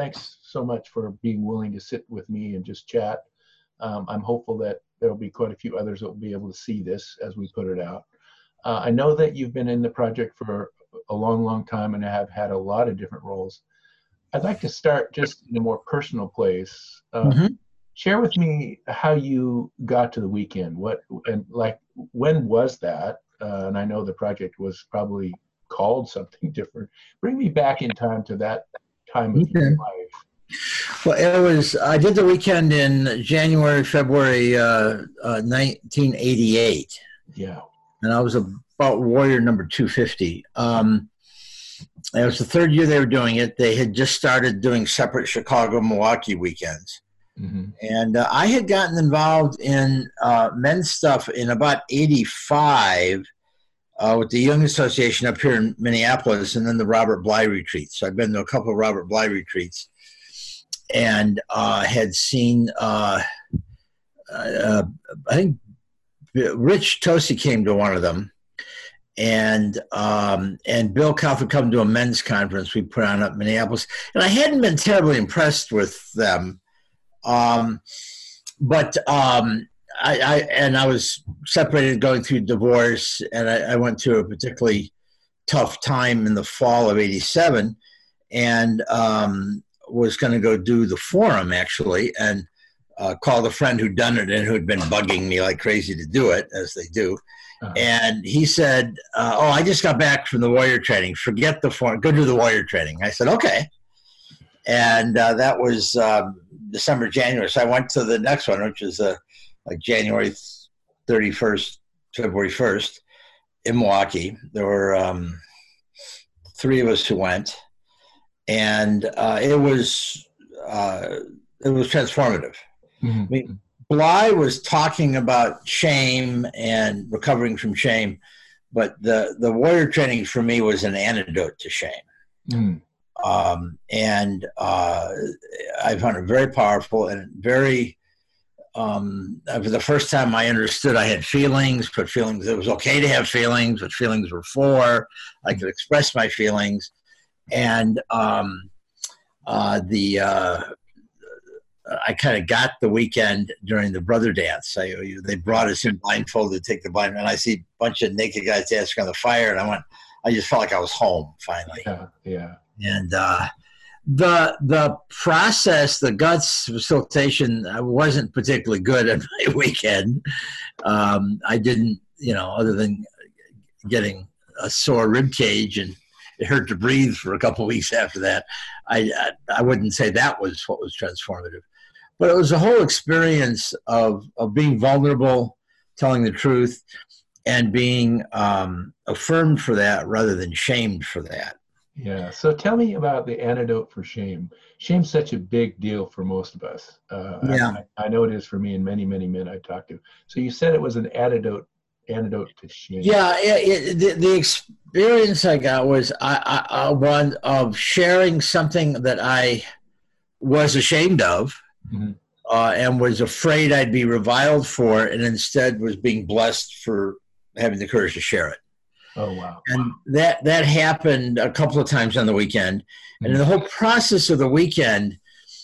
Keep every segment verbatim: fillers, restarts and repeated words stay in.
thanks so much for being willing to sit with me and just chat. Um, I'm hopeful that there'll be quite a few others that will be able to see this as we put it out. Uh, I know that you've been in the project for a long, long time and have had a lot of different roles. I'd like to start just in a more personal place. Uh, Mm-hmm. Share with me how you got to the weekend. What and like when was that? Uh, and I know the project was probably called something different. Bring me back in time to that time of your Okay. life. Well, it was, I did the weekend in January, February, uh, uh, nineteen eighty-eight. Yeah. And I was about warrior number two fifty. Um, it was the third year they were doing it. They had just started doing separate Chicago, Milwaukee weekends. Mm-hmm. And uh, I had gotten involved in uh, men's stuff in about eighty-five uh, with the Young Association up here in Minneapolis, and then the Robert Bly retreats. So I've been to a couple of Robert Bly retreats and uh, had seen, uh, uh, I think Rich Tosi came to one of them. And um, and Bill Cuff had come to a men's conference we put on up in Minneapolis. And I hadn't been terribly impressed with them. Um, but, um, I, I, and I was separated going through divorce, and I, I went through a particularly tough time in the fall of eighty-seven, and, um, was going to go do the forum actually, and, uh, called a friend who'd done it and who'd been bugging me like crazy to do it, as they do. Uh-huh. And he said, uh, oh, I just got back from the warrior training. Forget the forum, go do the warrior training. I said, okay. And, uh, that was, um, December, January. So I went to the next one, which is uh, like January thirty-first, February first in Milwaukee. There were um, three of us who went, and uh, it was uh, it was transformative. Mm-hmm. I mean, Bly was talking about shame and recovering from shame, but the the warrior training for me was an antidote to shame. Mm-hmm. Um, and uh, I found it very powerful and very, um, for the first time I understood I had feelings, but feelings, it was okay to have feelings, what feelings were for. I could express my feelings. And um, uh, the uh, I kind of got the weekend during the brother dance. I, they brought us in blindfolded to take the blind, and I see a bunch of naked guys dancing on the fire, and I went, I just felt like I was home finally. Yeah, yeah. And uh, the the process, the guts facilitation, wasn't particularly good at my weekend. Um, I didn't, you know, other than getting a sore rib cage and it hurt to breathe for a couple of weeks after that. I, I I wouldn't say that was what was transformative, but it was a whole experience of of being vulnerable, telling the truth, and being um, affirmed for that rather than shamed for that. Yeah. So tell me about the antidote for shame. Shame's such a big deal for most of us. Uh, yeah. I, I know it is for me and many, many men I've talked to. So you said it was an antidote, antidote to shame. Yeah. It, it, the, the experience I got was I, I, I, one of sharing something that I was ashamed of, mm-hmm. uh, and was afraid I'd be reviled for, and instead was being blessed for having the courage to share it. Oh, wow. And that, that happened a couple of times on the weekend. Mm-hmm. And the whole process of the weekend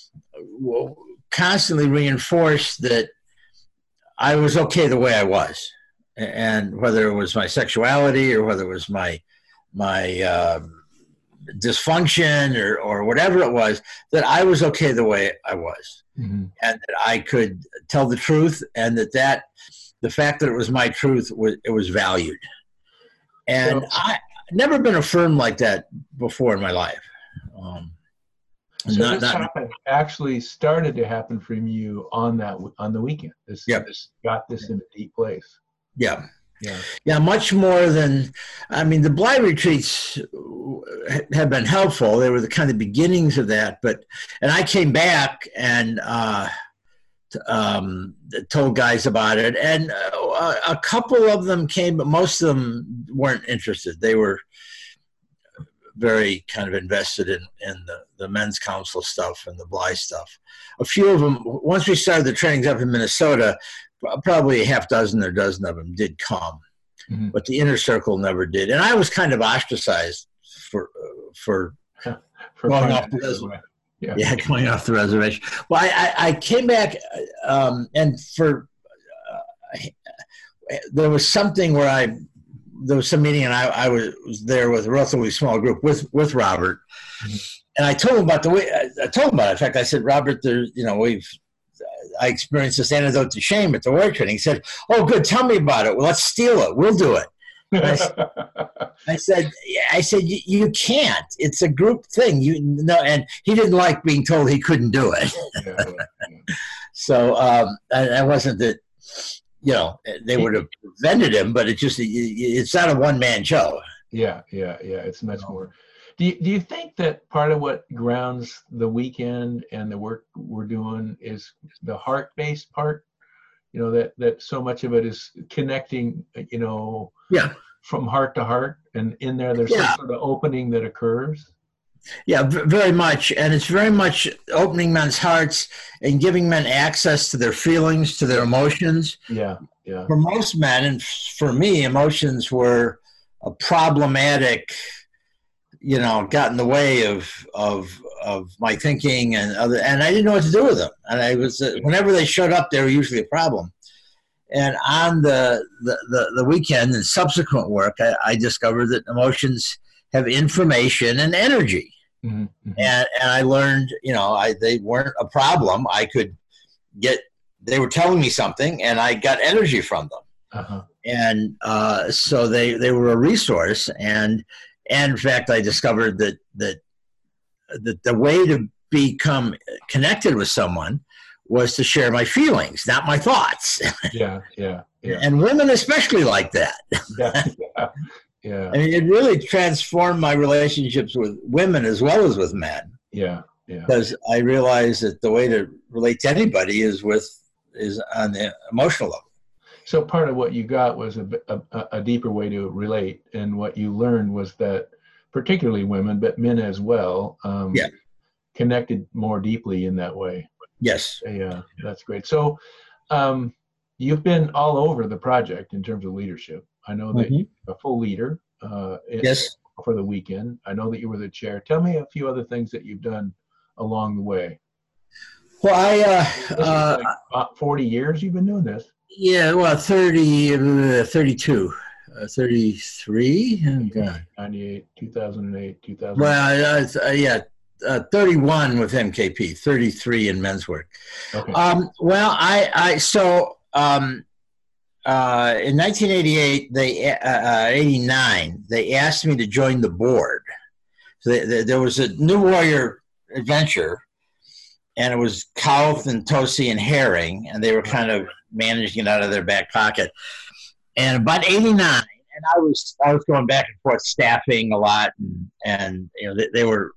constantly reinforced that I was okay the way I was. And whether it was my sexuality or whether it was my, my uh, dysfunction or, or whatever it was, that I was okay the way I was. Mm-hmm. And that I could tell the truth, and that, that the fact that it was my truth, was, it was valued. And so, I never been affirmed like that before in my life. Um, so not, this not, happened, actually started to happen from you on that on the weekend. This, yep. this got this in a deep place. Yeah, yeah, yeah. Much more than, I mean, the Bly retreats have been helpful. They were the kind of beginnings of that. But and I came back and uh, um, told guys about it, and uh, a couple of them came, but most of them weren't interested. They were very kind of invested in, in the, the men's council stuff and the Bly stuff. A few of them, once we started the trainings up in Minnesota, probably a half dozen or dozen of them did come, mm-hmm. but the inner circle never did. And I was kind of ostracized for, uh, for, for going off the list. Yeah. Yeah, going off the reservation. Well, I, I, I came back, um, and for uh, there was something where I there was some meeting, and I, I was, was there with a relatively small group with with Robert, mm-hmm. and I told him about the way I told him about it. In fact, I said, Robert, there's you know we've I experienced this antidote to shame at the warrior training. He said, "Oh, good, tell me about it. Well, let's steal it. We'll do it." I said, I said, I said, you, you can't. It's a group thing. You know, and he didn't like being told he couldn't do it. Yeah, yeah. So um, I, I wasn't that, you know, they would have prevented him, but it just, it, it's not a one man show. Yeah, yeah, yeah. It's much more. Do you, do you think that part of what grounds the weekend and the work we're doing is the heart-based part? You know, that, that so much of it is connecting, you know, yeah, from heart to heart, and in there there's yeah. some sort of opening that occurs. Yeah, v- very much. And it's very much opening men's hearts and giving men access to their feelings, to their emotions. Yeah, yeah. For most men, and for me, emotions were a problematic, you know, got in the way of of of my thinking and other, and I didn't know what to do with them. And I was, uh, whenever they showed up, they were usually a problem. And on the, the, the, the weekend and subsequent work, I, I discovered that emotions have information and energy. Mm-hmm, mm-hmm. And, and I learned, you know, I, they weren't a problem. I could get, they were telling me something and I got energy from them. Uh-huh. And uh, so they, they were a resource. And, and in fact, I discovered that, that, that the way to become connected with someone was to share my feelings, not my thoughts. Yeah, yeah, yeah. And women especially like that. Yeah, yeah, yeah. I mean, it really transformed my relationships with women as well as with men. Yeah, yeah. Because I realized that the way to relate to anybody is with is on the emotional level. So part of what you got was a, a, a deeper way to relate, and what you learned was that particularly women, but men as well, um, yeah. connected more deeply in that way. Yes. Yeah, that's great. So um, you've been all over the project in terms of leadership. I know that mm-hmm. you're a full leader uh, yes. for the weekend. I know that you were the chair. Tell me a few other things that you've done along the way. Well, I... Uh, uh, like about forty years you've been doing this. Yeah, well, thirty, uh, thirty-two, uh, thirty-three. Oh, God. ninety-eight, two thousand eight, two thousand. Well, uh, uh, yeah. Uh, thirty-one with M K P, thirty-three in men's work. Okay. Um, well, I, I so um, uh, in nineteen eighty-eight, they uh, uh, eighty-nine, they asked me to join the board. So they, they, there was a New Warrior adventure, and it was Kauth and Tosi and Herring, and they were kind of managing it out of their back pocket. And about eighty-nine, and I was I was going back and forth staffing a lot, and, and you know they, they were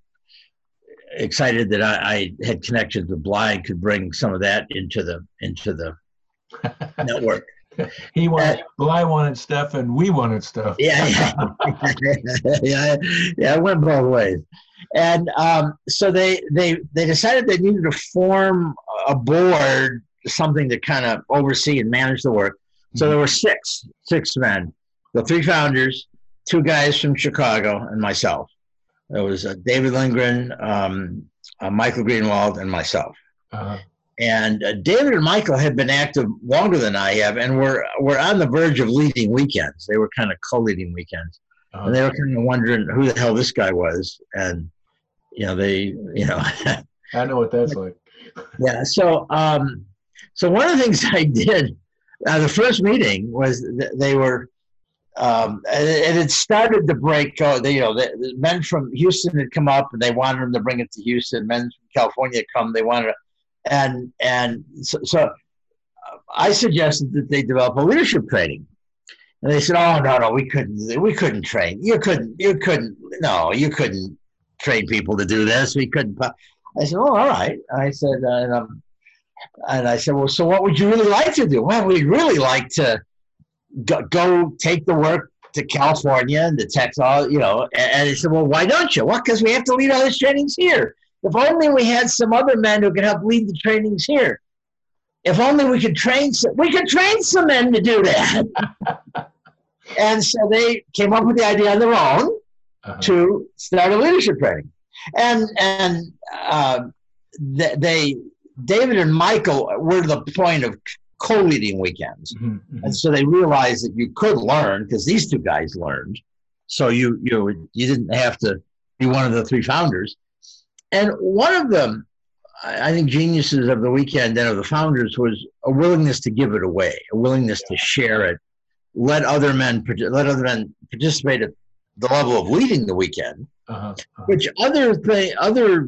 excited that I, I had connections with Bly and could bring some of that into the into the network. He wanted uh, Bly wanted stuff, and we wanted stuff. Yeah, yeah, yeah, yeah. It went both ways. And um, so they they they decided they needed to form a board, something to kind of oversee and manage the work. So mm-hmm. there were six six men, the three founders, two guys from Chicago, and myself. It was uh, David Lindgren, um, uh, Michael Greenwald, and myself. Uh-huh. And uh, David and Michael had been active longer than I have, and were were on the verge of leading weekends. They were kind of co-leading weekends, uh-huh. and they were kind of wondering who the hell this guy was. And you know, they, you know, I know what that's like. Yeah. So, um, so one of the things I did, uh, the first meeting was th- they were. Um, and it had started to break. Uh, they, you know, the, the men from Houston had come up, and they wanted them to bring it to Houston. Men from California had come. They wanted, to, and and so, so uh, I suggested that they develop a leadership training. And they said, "Oh no, no, we couldn't. We couldn't train. You couldn't. You couldn't. No, you couldn't train people to do this. We couldn't." I said, "Oh, all right." I said, uh, and, um, and I said, "Well, so what would you really like to do?" "Well, we'd really like to." Go, go take the work to California and to Texas, you know. And, and he said, "Well, why don't you?" "Well, because we have to lead all these trainings here. If only we had some other men who could help lead the trainings here. If only we could train some, we could train some men to do that." And so they came up with the idea on their own uh-huh. to start a leadership training. And and uh, they, they David and Michael were to the point of co-leading weekends. Mm-hmm, mm-hmm. And so they realized that you could learn because these two guys learned. So you you you didn't have to be one of the three founders. And one of them, I think, geniuses of the weekend and of the founders was a willingness to give it away, a willingness yeah. to share it, let other men let other men participate at the level of leading the weekend, uh-huh, uh-huh. which other thing other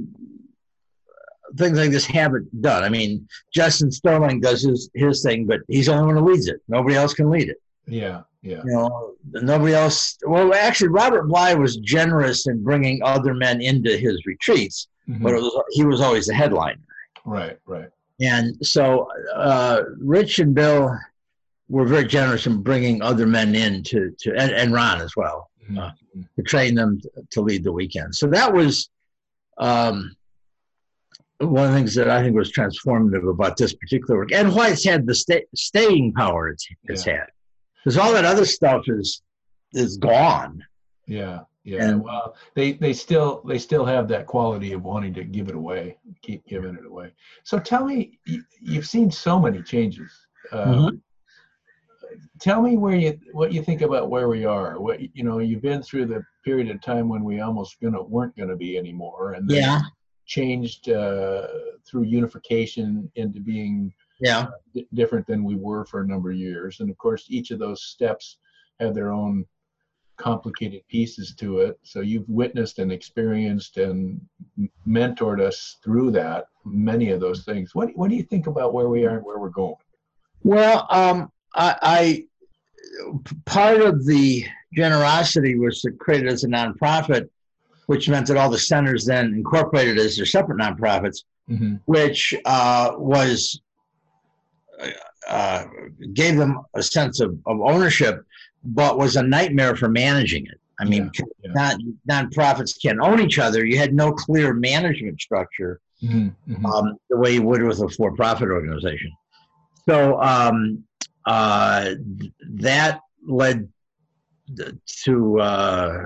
things like this haven't done. I mean, Justin Sterling does his his thing, but he's the only one who leads it. Nobody else can lead it. Yeah, yeah. You know, nobody else. Well, actually, Robert Bly was generous in bringing other men into his retreats, mm-hmm. but it was, he was always the headliner. Right, right. And so uh, Rich and Bill were very generous in bringing other men in to, to and, and Ron as well, mm-hmm. uh, to train them to, to lead the weekend. So that was um, one of the things that I think was transformative about this particular work, and why it's had the sta- staying power it's, it's yeah. had. Because all that other stuff is is gone. Yeah, yeah. And, well, they they still they still have that quality of wanting to give it away, keep giving it away. So tell me, you've seen so many changes. Um, mm-hmm. Tell me where you what you think about where we are. What you know, you've been through the period of time when we almost gonna weren't gonna be anymore, and then yeah. changed uh, through unification into being. Yeah, d- different than we were for a number of years. And of course, each of those steps have their own complicated pieces to it. So you've witnessed and experienced and mentored us through that, many of those things. What, what do you think about where we are and where we're going? Well, um, I, I part of the generosity was to create it as a nonprofit, which meant that all the centers then incorporated as their separate nonprofits, mm-hmm. which uh, was Uh, gave them a sense of, of ownership, but was a nightmare for managing it. I mean, yeah, yeah. not nonprofits can't own each other. You had no clear management structure, mm-hmm, mm-hmm. Um, the way you would with a for-profit organization. So um, uh, that led to uh,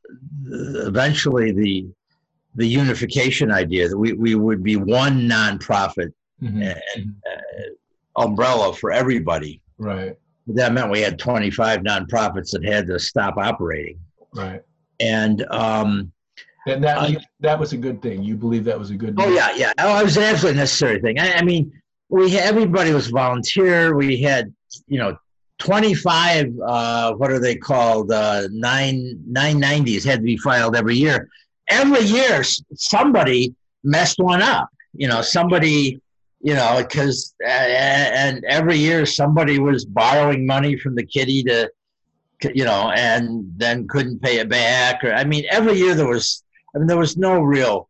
eventually the the unification idea that we, we would be one nonprofit mm-hmm. and, uh, umbrella for everybody. Right. That meant we had twenty-five nonprofits that had to stop operating. Right. And um, and that uh, that was a good thing. You believe that was a good. Oh thing? yeah, yeah. Oh, it was an absolutely necessary thing. I, I mean, we had, everybody was volunteer. We had, you know, twenty-five. Uh, what are they called? Uh, nine nine nineties had to be filed every year. Every year, somebody messed one up. You know, somebody. You know, because uh, and every year somebody was borrowing money from the kitty to, you know, and then couldn't pay it back. Or I mean, every year there was. I mean, there was no real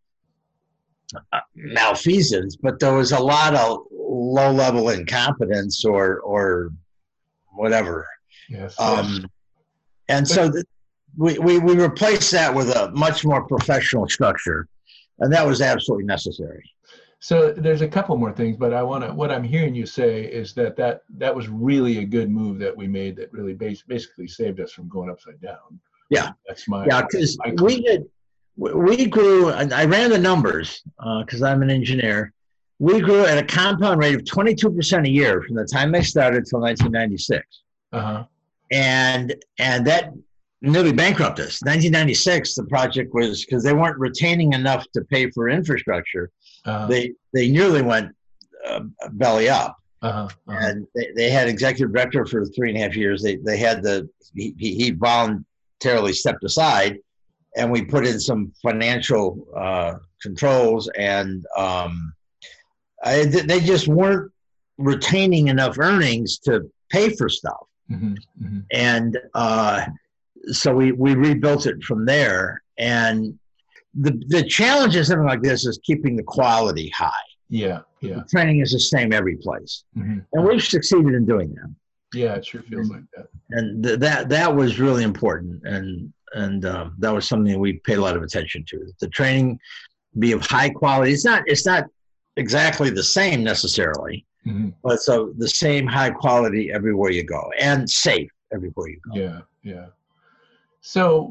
uh, malfeasance, but there was a lot of low-level incompetence or or whatever. Yes. Um, yes. And so th- we, we we replaced that with a much more professional structure, and that was absolutely necessary. So there's a couple more things, but I want to, what I'm hearing you say is that, that that was really a good move that we made that really base, basically saved us from going upside down. Yeah. That's my, yeah, because we did, we grew, and I ran the numbers because uh, I'm an engineer. We grew at a compound rate of twenty-two percent a year from the time they started till nineteen ninety-six. Uh-huh. And, and that nearly bankrupted us. nineteen ninety-six, the project was, because they weren't retaining enough to pay for infrastructure. Uh-huh. They they nearly went uh, belly up, uh-huh. Uh-huh. And they, they had executive director for three and a half years. They they had the he, he voluntarily stepped aside, and we put in some financial uh, controls, and um, I, they just weren't retaining enough earnings to pay for stuff, mm-hmm. Mm-hmm. and uh, so we we rebuilt it from there. And The the challenge of something like this is keeping the quality high. Yeah, yeah. The training is the same every place, mm-hmm. and we've succeeded in doing that. Yeah, it sure feels like that. And th- that that was really important, and and um, that was something we paid a lot of attention to. The training be of high quality. It's not it's not exactly the same necessarily, mm-hmm. but so the same high quality everywhere you go, and safe everywhere you go. Yeah, yeah. So.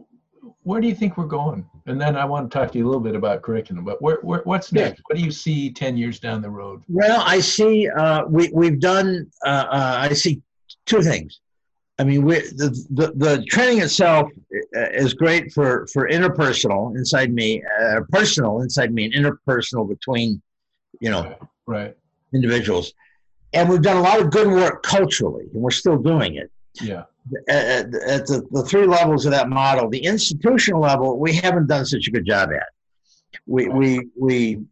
where do you think we're going? And then I want to talk to you a little bit about curriculum, but where, where what's next? Yeah. What do you see ten years down the road? Well, I see. Uh, we we've done. Uh, uh, I see two things. I mean, we, the, the the training itself is great for for interpersonal inside me, uh, personal inside me, and interpersonal between, you know, Right. Right. individuals. And we've done a lot of good work culturally, and we're still doing it. Yeah. At, at the, the three levels of that model, the institutional level, we haven't done such a good job at. We Right. we we.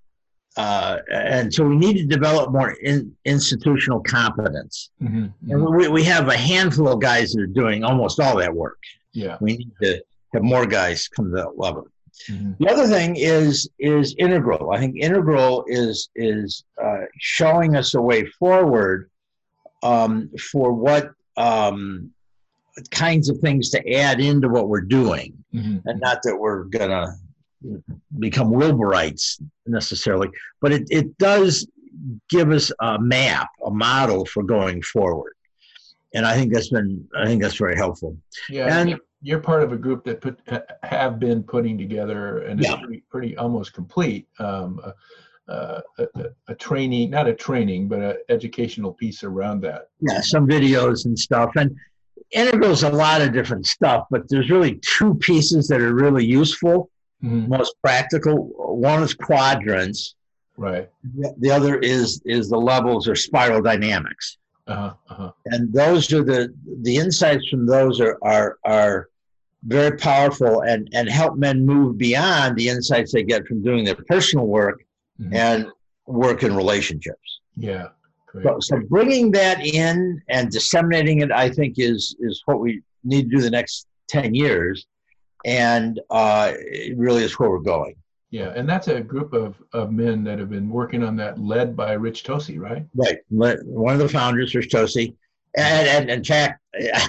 Uh, and so we need to develop more in, institutional competence. Mm-hmm. And we, we have a handful of guys that are doing almost all that work. Yeah. We need to have more guys come to that level. Mm-hmm. The other thing is is integral. I think integral is is uh, showing us a way forward um, for what um, kinds of things to add into what we're doing, Mm-hmm. and not that we're gonna become Wilburites necessarily, but it, it does give us a map, a model for going forward. And I think that's been, I think that's very helpful. Yeah. And you're, you're part of a group that put have been putting together and Yeah. it's pretty, pretty almost complete um, a, a, a training, not a training, but an educational piece around that. yeah, some videos and stuff. And integral's a lot of different stuff, but there's really two pieces that are really useful, Mm-hmm. most practical. One is quadrants. Right. The other is is the levels or spiral dynamics. Uh-huh. Uh-huh. And those are the the insights from those are are are very powerful and and help men move beyond the insights they get from doing their personal work Mm-hmm. and work in relationships. Yeah. Great. So, so bringing that in and disseminating it, I think, is is what we need to do the next ten years, and uh, it really is where we're going. Yeah, and that's a group of, of men that have been working on that, led by Rich Tosi, right? Right. One of the founders, Rich Tosi, and, and in fact,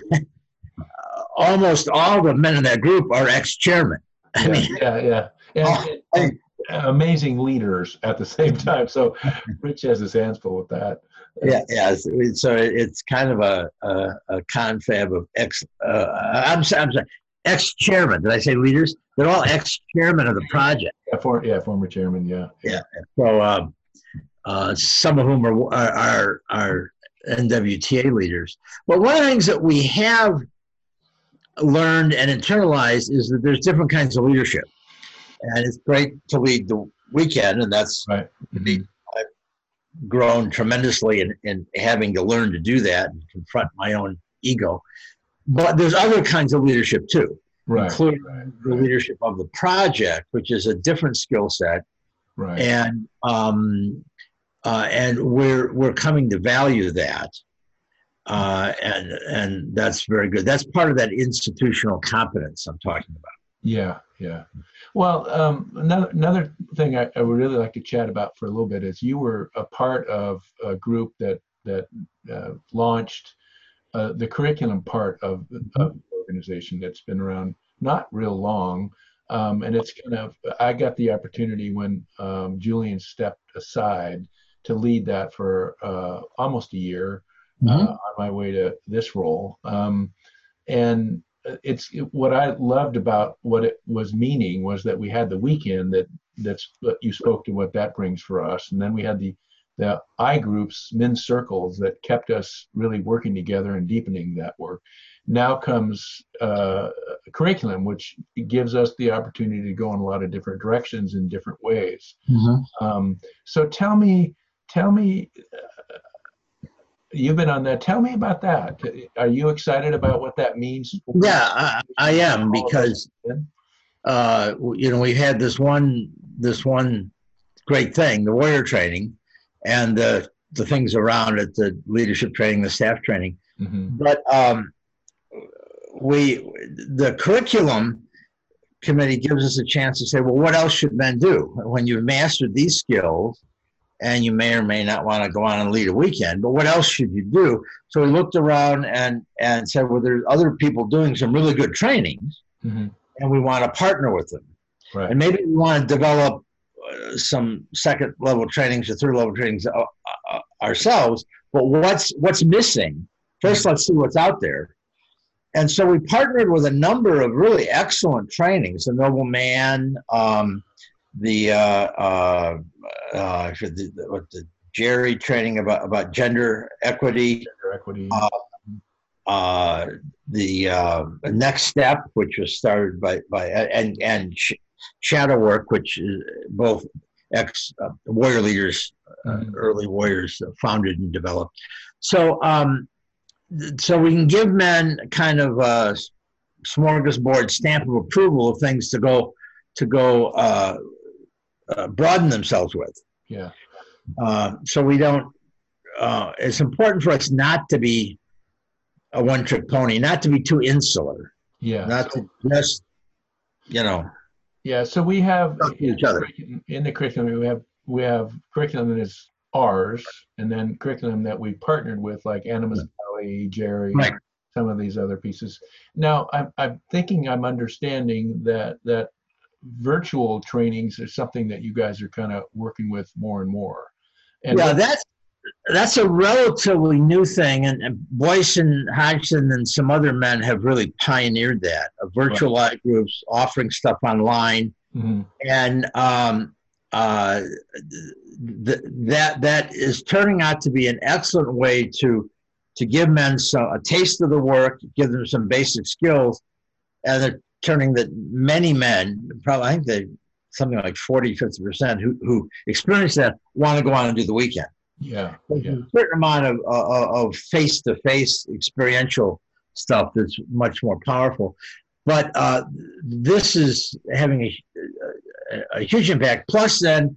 almost all the men in that group are ex-chairmen. I Yeah, mean, yeah, yeah. And, Oh, and amazing leaders at the same time. So Rich has his hands full with that. yeah, yeah. it's- So it's kind of a a, a confab of ex. Uh, I'm sorry, I'm sorry, ex-chairman. Did I say leaders? They're all ex-chairmen of the project. Yeah, for, yeah, former chairman, yeah. Yeah. So um, uh, some of whom are are are, are N W T A leaders. But one of the things that we have learned and internalized is that there's different kinds of leadership, and it's great to lead the weekend, and that's Right. Mhm. grown tremendously in, in having to learn to do that and confront my own ego. But there's other kinds of leadership too, Right. including Right. the leadership of the project, which is a different skill set, Right. and um, uh, and we're we're coming to value that, uh, and and that's very good. That's part of that institutional competence I'm talking about. Yeah, yeah. Well, um, another another thing I, I would really like to chat about for a little bit is you were a part of a group that that uh, launched uh, the curriculum part of, of the organization that's been around not real long, um, and it's kind of I got the opportunity when um, Julian stepped aside to lead that for uh, almost a year uh, Mhm. on my way to this role, um, and it's what I loved about what it was meaning was that we had the weekend that that's what you spoke to what that brings for us, and then we had the the I groups, men's circles that kept us really working together and deepening that work. Now comes uh, a curriculum, which gives us the opportunity to go in a lot of different directions in different ways. Mm-hmm. Um, so tell me, tell me. Uh, You've been on that. Tell me about that. Are you excited about what that means? Yeah, I, I am, because uh, you know we had this one this one great thing, the warrior training, and the the things around it, the leadership training, the staff training. Mm-hmm. But um, we the curriculum committee gives us a chance to say, well, what else should men do when you've mastered these skills? And you may or may not want to go on and lead a weekend, but what else should you do? So we looked around and, and said, well, there's other people doing some really good trainings, Mm-hmm. and we want to partner with them. Right. And maybe we want to develop uh, some second level trainings or third level trainings uh, uh, ourselves, but what's what's missing? First, let's see what's out there. and so we partnered with a number of really excellent trainings, the Noble Man, um, the, uh, uh, uh, the, the, what the Jerry training about, about gender equity, Gender equity. uh, uh, the uh, Next Step, which was started by, by and, and Shadow Work, which is both ex uh, warrior leaders, uh, mm-hmm. early warriors founded and developed. So, um, so we can give men kind of a smorgasbord stamp of approval of things to go to go uh, uh, broaden themselves with. Yeah. Uh, so we don't. Uh, it's important for us not to be a one-trick pony, not to be too insular. Yeah. Not so, to just, you know. Yeah. So we have in each other. in the curriculum we have we have curriculum that is ours, and then curriculum that we partnered with, like Animus Valley, Jerry, right. some of these other pieces. Now, I'm I'm thinking I'm understanding that that virtual trainings is something that you guys are kind of working with more and more. And yeah, that's that's a relatively new thing, and, and Boyce and Hodgson and some other men have really pioneered that. Uh, virtual right. live groups offering stuff online, mm-hmm. and um, uh, th that that is turning out to be an excellent way to to give men some, a taste of the work, give them some basic skills, and they're turning that many men, probably I think they something like forty, fifty percent who who experience that want to go on and do the weekend. Yeah, There's yeah. a certain amount of uh, of face-to-face experiential stuff that's much more powerful, but uh, this is having a, a, a huge impact. Plus, then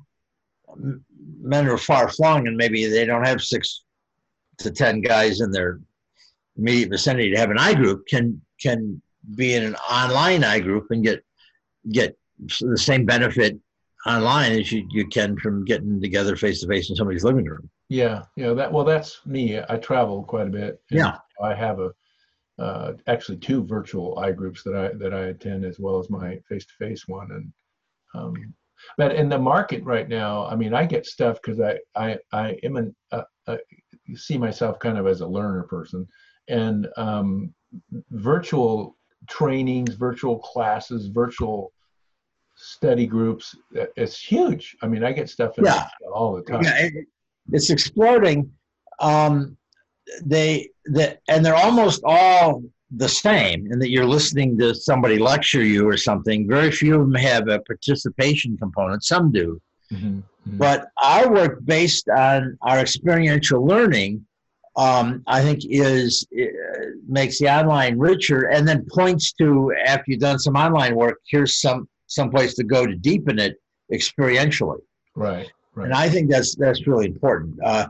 men are far-flung, and maybe they don't have six to ten guys in their immediate vicinity to have an I group. Can can be in an online I group and get get the same benefit online as you, you can from getting together face to face in somebody's living room. Yeah, yeah. That well, that's me. I travel quite a bit. And yeah, I have a uh, actually two virtual I groups that I that I attend, as well as my face to face one. And um, but in the market right now, I mean, I get stuff because I I I am an uh, uh, see myself kind of as a learner person, and um, virtual trainings, virtual classes, virtual study groups, it's huge. I mean, I get stuff in yeah. all the time. Yeah, it, it's exploding. Um, they that and they're almost all the same in that you're listening to somebody lecture you or something. Very few of them have a participation component. Some do. Mm-hmm, mm-hmm. But our work based on our experiential learning, um, I think, is uh, makes the online richer, and then points to, after you've done some online work, here's some some place to go to deepen it experientially. Right, right. And I think that's that's really important. Uh,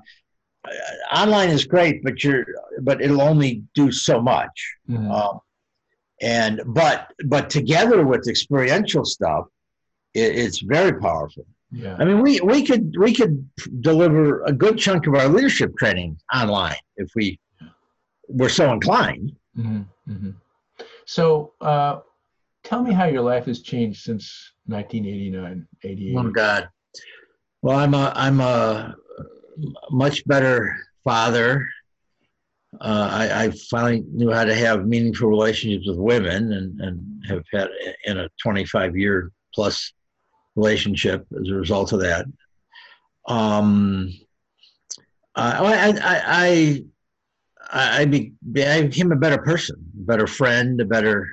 online is great, but you're but it'll only do so much. Mm-hmm. Um, and but but together with experiential stuff, it, it's very powerful. Yeah. I mean, we we could we could deliver a good chunk of our leadership training online if we were so inclined. Mm-hmm. Mm-hmm. So, uh, tell me how your life has changed since nineteen eighty-nine, eighty-eight. Oh God. Well, I'm a I'm a much better father. Uh, I, I finally knew how to have meaningful relationships with women, and, and have had in a twenty-five year plus relationship as a result of that. Um, I, I, I, I, I, be, I became a better person, a better friend, a better,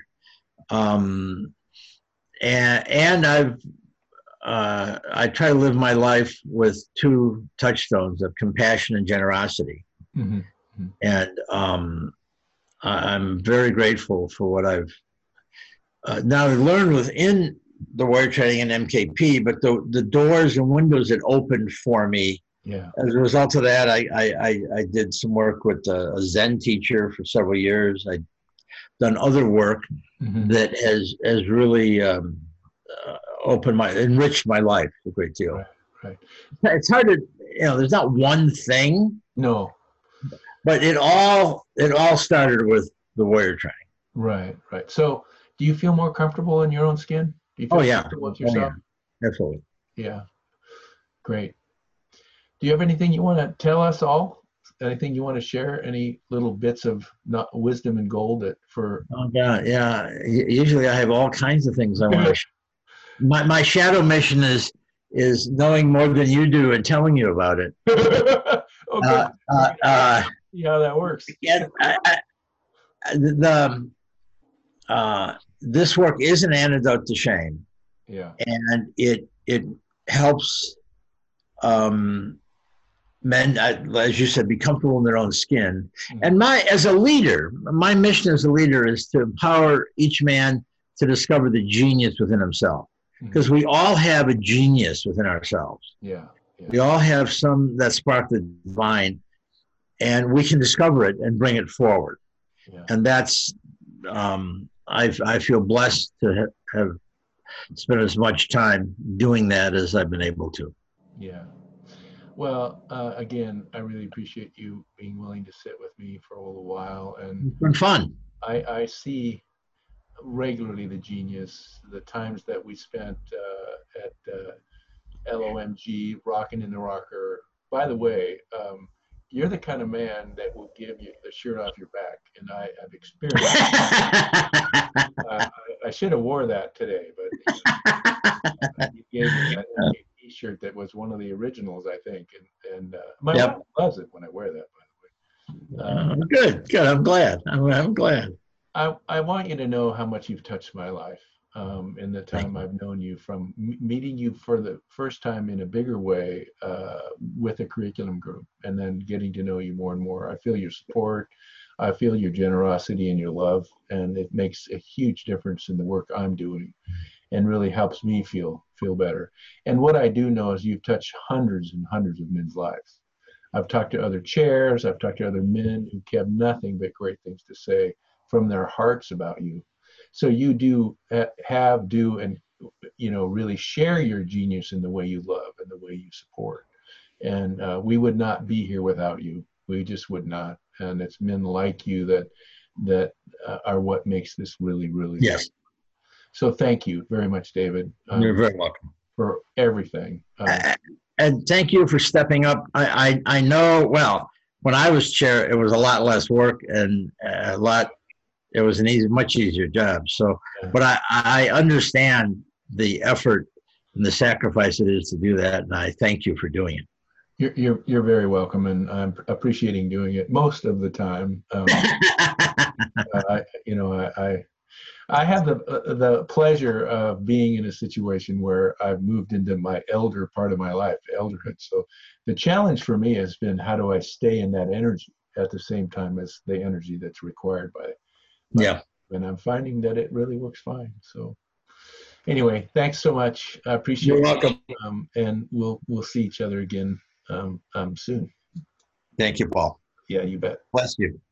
um, and, and I've, uh, I try to live my life with two touchstones of compassion and generosity. Mm-hmm. Mm-hmm. And um, I'm very grateful for what I've uh, now learned within the warrior training and M K P, but the, the doors and windows it opened for me. Yeah. As a result of that, I, I, I, I did some work with a, a Zen teacher for several years. I'd done other work mm-hmm. that has, has really um, uh, opened my, enriched my life a great deal. Right, right. It's hard to, you know, there's not one thing. No. But it all, it all started with the warrior training. Right, right. So do you feel more comfortable in your own skin? Do you feel oh, yeah. comfortable with yourself? Oh, yeah. Absolutely. Yeah. Great. Do you have anything you want to tell us all anything you want to share? Any little bits of not wisdom and gold that for? Oh God, yeah. U- Usually I have all kinds of things I want to. My my shadow mission is is knowing more than you do and telling you about it. Oh, good. Uh, uh, uh, See how that works. yeah, I, I, the uh, this work is an antidote to shame, Yeah. and it it helps um, men, uh, as you said, be comfortable in their own skin. Mhm. And my as a leader, my mission as a leader is to empower each man to discover the genius within himself, because Mhm. we all have a genius within ourselves. Yeah. Yeah. We all have some that spark the divine, and we can discover it and bring it forward. Yeah. And that's um, I I feel blessed to ha- have spent as much time doing that as I've been able to. Yeah. Well, uh, again, I really appreciate you being willing to sit with me for a little while, and It's been fun. I, I see regularly the genius, the times that we spent uh, at uh, L O M G, rocking in the rocker. By the way, um, you're the kind of man that will give you the shirt off your back, and I have experienced. uh, I, I should have wore that today, but uh, you gave me that T-shirt that was one of the originals, I think, and and uh, my Yep. wife loves it when I wear that. By the way, uh, Uh, good, good. I'm glad. I'm, I'm glad. I I want you to know how much you've touched my life um, in the time I've known you, from m- meeting you for the first time in a bigger way uh, with a curriculum group, and then getting to know you more and more. I feel your support. I feel your generosity and your love, and it makes a huge difference in the work I'm doing, and really helps me feel feel better. And what I do know is you've touched hundreds and hundreds of men's lives. I've talked to other chairs. I've talked to other men who have nothing but great things to say from their hearts about you. So you do ha- have, do, and you know, really share your genius in the way you love and the way you support. And uh, we would not be here without you. We just would not. And it's men like you that that uh, are what makes this really, really. Yes. So thank you very much, David, um, You're very welcome. for everything. Uh, And thank you for stepping up. I, I, I know, well, when I was chair, it was a lot less work and a lot, it was an easy, much easier job. So, but I, I understand the effort and the sacrifice it is to do that. And I thank you for doing it. You're, you're, you're very welcome, and I'm appreciating doing it most of the time. Um, I, you know, I, I, I have the uh, the pleasure of being in a situation where I've moved into my elder part of my life, elderhood. So the challenge for me has been, how do I stay in that energy at the same time as the energy that's required by, by Yeah. and I'm finding that it really works fine. So anyway, thanks so much. I appreciate You're it. welcome. Um, and we'll we'll see each other again um, um, soon. Thank you, Paul. Yeah, you bet. Bless you.